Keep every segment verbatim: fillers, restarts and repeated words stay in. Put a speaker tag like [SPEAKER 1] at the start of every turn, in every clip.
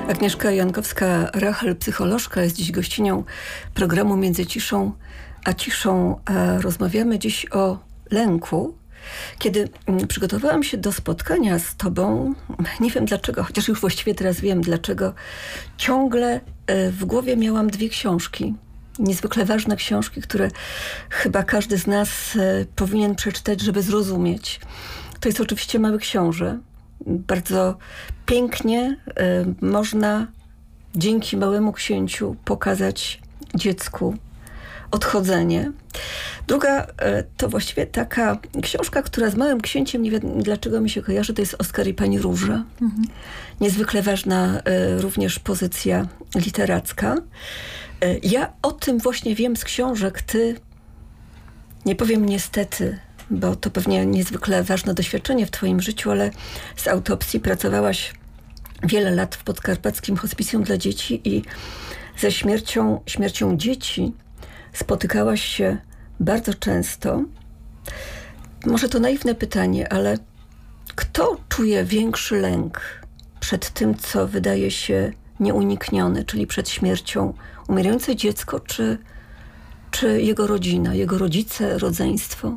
[SPEAKER 1] Agnieszka Jankowska-Rachel, psycholożka, jest dziś gościnią programu Między ciszą a ciszą. A rozmawiamy dziś o lęku. Kiedy przygotowałam się do spotkania z tobą, nie wiem dlaczego, chociaż już właściwie teraz wiem dlaczego, ciągle w głowie miałam dwie książki. Niezwykle ważne książki, które chyba każdy z nas powinien przeczytać, żeby zrozumieć. To jest oczywiście Mały Książę. Bardzo pięknie y, można dzięki Małemu Księciu pokazać dziecku odchodzenie. Druga y, to właściwie taka książka, która z Małym Księciem, nie wiem dlaczego mi się kojarzy, to jest Oskar i Pani Róża. Mhm. Niezwykle ważna y, również pozycja literacka. Y, ja o tym właśnie wiem z książek. Ty, nie powiem niestety, bo to pewnie niezwykle ważne doświadczenie w twoim życiu, ale z autopsji pracowałaś wiele lat w Podkarpackim Hospicjum dla Dzieci i ze śmiercią, śmiercią dzieci spotykałaś się bardzo często. Może to naiwne pytanie, ale kto czuje większy lęk przed tym, co wydaje się nieuniknione, czyli przed śmiercią? Umierające dziecko, czy, czy jego rodzina, jego rodzice, rodzeństwo?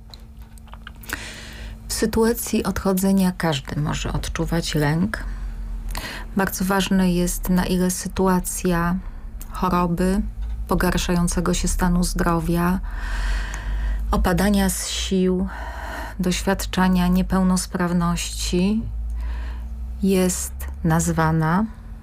[SPEAKER 2] W sytuacji odchodzenia każdy może odczuwać lęk. Bardzo ważne jest, na ile sytuacja choroby, pogarszającego się stanu zdrowia, opadania z sił, doświadczania niepełnosprawności jest nazwana.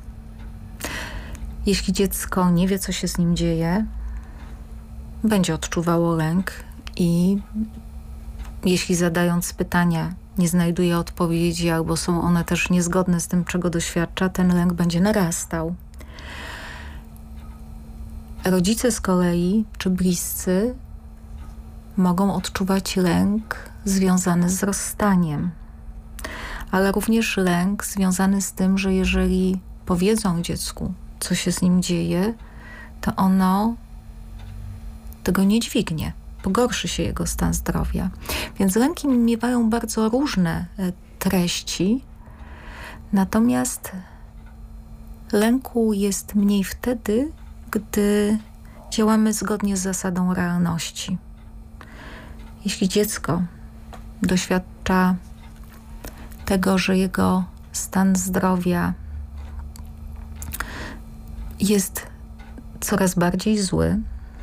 [SPEAKER 2] Jeśli dziecko nie wie, co się z nim dzieje, będzie odczuwało lęk i jeśli zadając pytania nie znajduje odpowiedzi albo są one też niezgodne z tym, czego doświadcza, ten lęk będzie narastał. Rodzice z kolei, czy bliscy, mogą odczuwać lęk związany z rozstaniem, ale również lęk związany z tym, że jeżeli powiedzą dziecku, co się z nim dzieje, to ono tego nie dźwignie. Pogorszy się jego stan zdrowia. Więc lęki miewają bardzo różne treści, natomiast lęku jest mniej wtedy, gdy działamy zgodnie z zasadą realności. Jeśli dziecko doświadcza tego, że jego stan zdrowia jest coraz bardziej zły,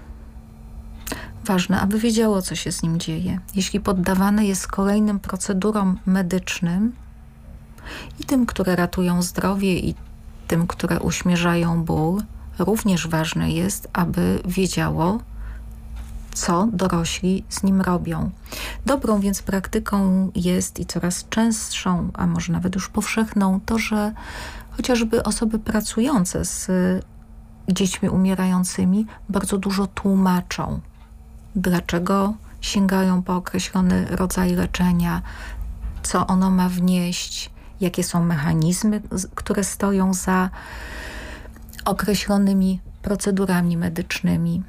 [SPEAKER 2] ważne, aby wiedziało, co się z nim dzieje. Jeśli poddawane jest kolejnym procedurom medycznym i tym, które ratują zdrowie i tym, które uśmierzają ból, również ważne jest, aby wiedziało, co dorośli z nim robią. Dobrą więc praktyką jest i coraz częstszą, a może nawet już powszechną, to, że chociażby osoby pracujące z dziećmi umierającymi bardzo dużo tłumaczą, dlaczego sięgają po określony rodzaj leczenia, co ono ma wnieść, jakie są mechanizmy, które stoją za określonymi procedurami medycznymi.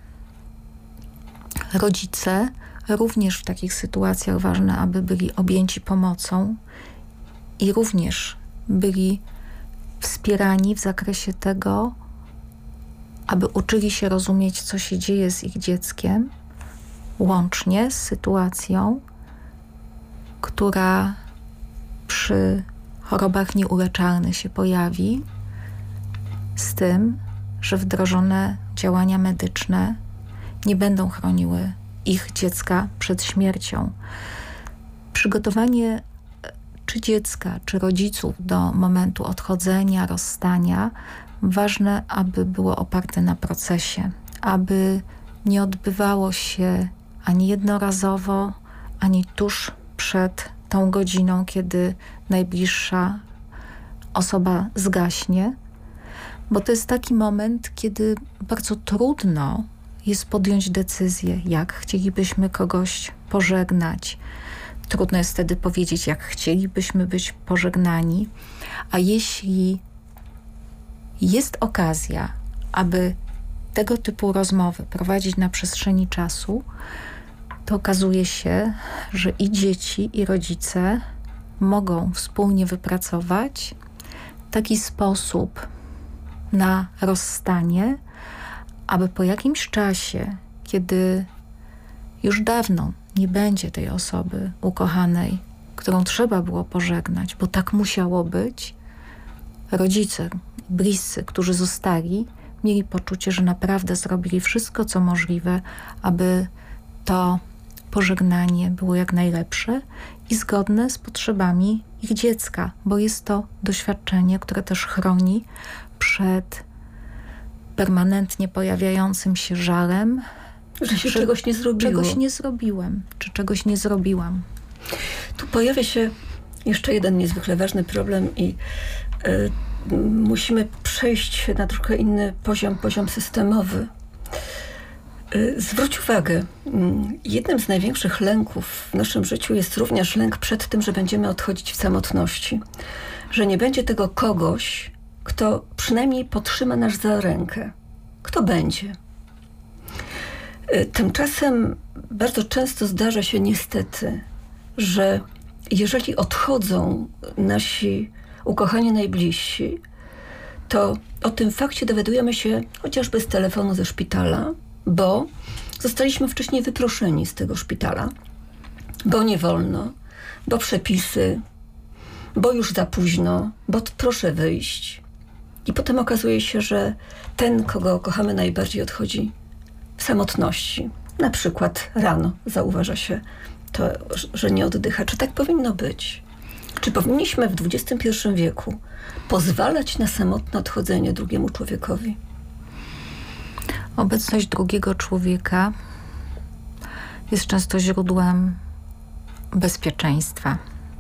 [SPEAKER 2] Rodzice również w takich sytuacjach ważne, aby byli objęci pomocą i również byli wspierani w zakresie tego, aby uczyli się rozumieć, co się dzieje z ich dzieckiem, łącznie z sytuacją, która przy chorobach nieuleczalnych się pojawi, z tym, że wdrożone działania medyczne nie będą chroniły ich dziecka przed śmiercią. Przygotowanie czy dziecka, czy rodziców do momentu odchodzenia, rozstania, ważne, aby było oparte na procesie, aby nie odbywało się ani jednorazowo, ani tuż przed tą godziną, kiedy najbliższa osoba zgaśnie, bo to jest taki moment, kiedy bardzo trudno jest podjąć decyzję, jak chcielibyśmy kogoś pożegnać. Trudno jest wtedy powiedzieć, jak chcielibyśmy być pożegnani, a jeśli jest okazja, aby tego typu rozmowy prowadzić na przestrzeni czasu, to okazuje się, że i dzieci, i rodzice mogą wspólnie wypracować taki sposób na rozstanie, aby po jakimś czasie, kiedy już dawno nie będzie tej osoby ukochanej, którą trzeba było pożegnać, bo tak musiało być, rodzice, bliscy, którzy zostali, mieli poczucie, że naprawdę zrobili wszystko, co możliwe, aby to pożegnanie było jak najlepsze i zgodne z potrzebami ich dziecka, bo jest to doświadczenie, które też chroni przed permanentnie pojawiającym się żalem,
[SPEAKER 1] że się czegoś nie zrobiło.
[SPEAKER 2] Czegoś nie zrobiłem, czy czegoś nie zrobiłam.
[SPEAKER 1] Tu pojawia się jeszcze jeden niezwykle ważny problem i y, musimy przejść na trochę inny poziom, poziom systemowy. Y, zwróć uwagę, y, jednym z największych lęków w naszym życiu jest również lęk przed tym, że będziemy odchodzić w samotności. Że nie będzie tego kogoś, kto przynajmniej podtrzyma nas za rękę. Kto będzie? Y, tymczasem bardzo często zdarza się niestety, że jeżeli odchodzą nasi ukochani najbliżsi, to o tym fakcie dowiadujemy się chociażby z telefonu ze szpitala, bo zostaliśmy wcześniej wyproszeni z tego szpitala, bo nie wolno, bo przepisy, bo już za późno, bo proszę wyjść. I potem okazuje się, że ten, kogo kochamy najbardziej, odchodzi w samotności. Na przykład rano zauważa się to, że nie oddycha. Czy tak powinno być? Czy powinniśmy w dwudziestym pierwszym wieku pozwalać na samotne odchodzenie drugiemu człowiekowi?
[SPEAKER 2] Obecność drugiego człowieka jest często źródłem bezpieczeństwa.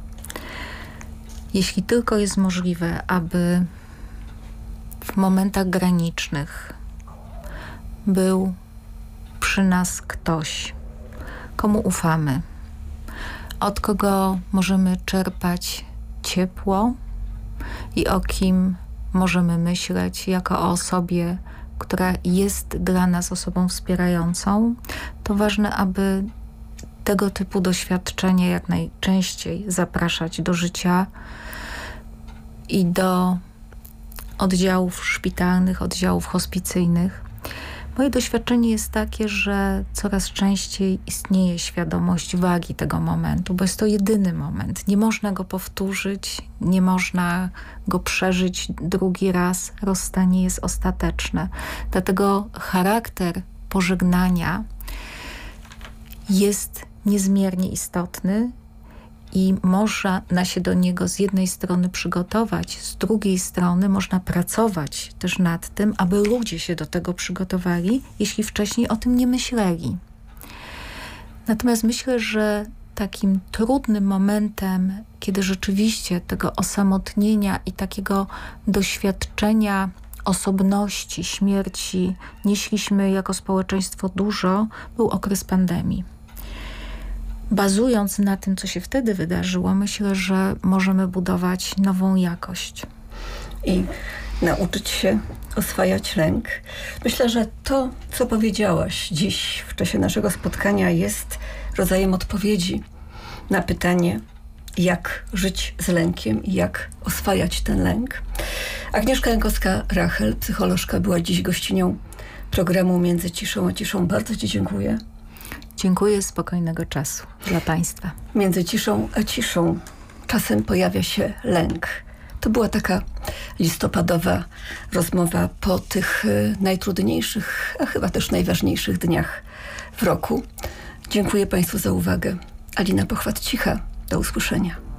[SPEAKER 2] Jeśli tylko jest możliwe, aby w momentach granicznych był przy nas ktoś, komu ufamy, od kogo możemy czerpać ciepło i o kim możemy myśleć jako o osobie, która jest dla nas osobą wspierającą, to ważne, aby tego typu doświadczenie jak najczęściej zapraszać do życia i do oddziałów szpitalnych, oddziałów hospicyjnych. Moje doświadczenie jest takie, że coraz częściej istnieje świadomość wagi tego momentu, bo jest to jedyny moment. Nie można go powtórzyć, nie można go przeżyć drugi raz. Rozstanie jest ostateczne. Dlatego charakter pożegnania jest niezmiernie istotny i można się do niego z jednej strony przygotować, z drugiej strony można pracować też nad tym, aby ludzie się do tego przygotowali, jeśli wcześniej o tym nie myśleli. Natomiast myślę, że takim trudnym momentem, kiedy rzeczywiście tego osamotnienia i takiego doświadczenia osobności, śmierci nieśliśmy jako społeczeństwo dużo, był okres pandemii. Bazując na tym, co się wtedy wydarzyło, myślę, że możemy budować nową jakość.
[SPEAKER 1] I nauczyć się oswajać lęk. Myślę, że to, co powiedziałaś dziś w czasie naszego spotkania, jest rodzajem odpowiedzi na pytanie, jak żyć z lękiem i jak oswajać ten lęk. Agnieszka Jankowska-Rachel, psycholożka, była dziś gościnią programu Między ciszą a ciszą. Bardzo Ci dziękuję.
[SPEAKER 2] Dziękuję, spokojnego czasu dla Państwa.
[SPEAKER 1] Między ciszą a ciszą czasem pojawia się lęk. To była taka listopadowa rozmowa po tych najtrudniejszych, a chyba też najważniejszych dniach w roku. Dziękuję Państwu za uwagę. Alina Pochwat-Cicha. Do usłyszenia.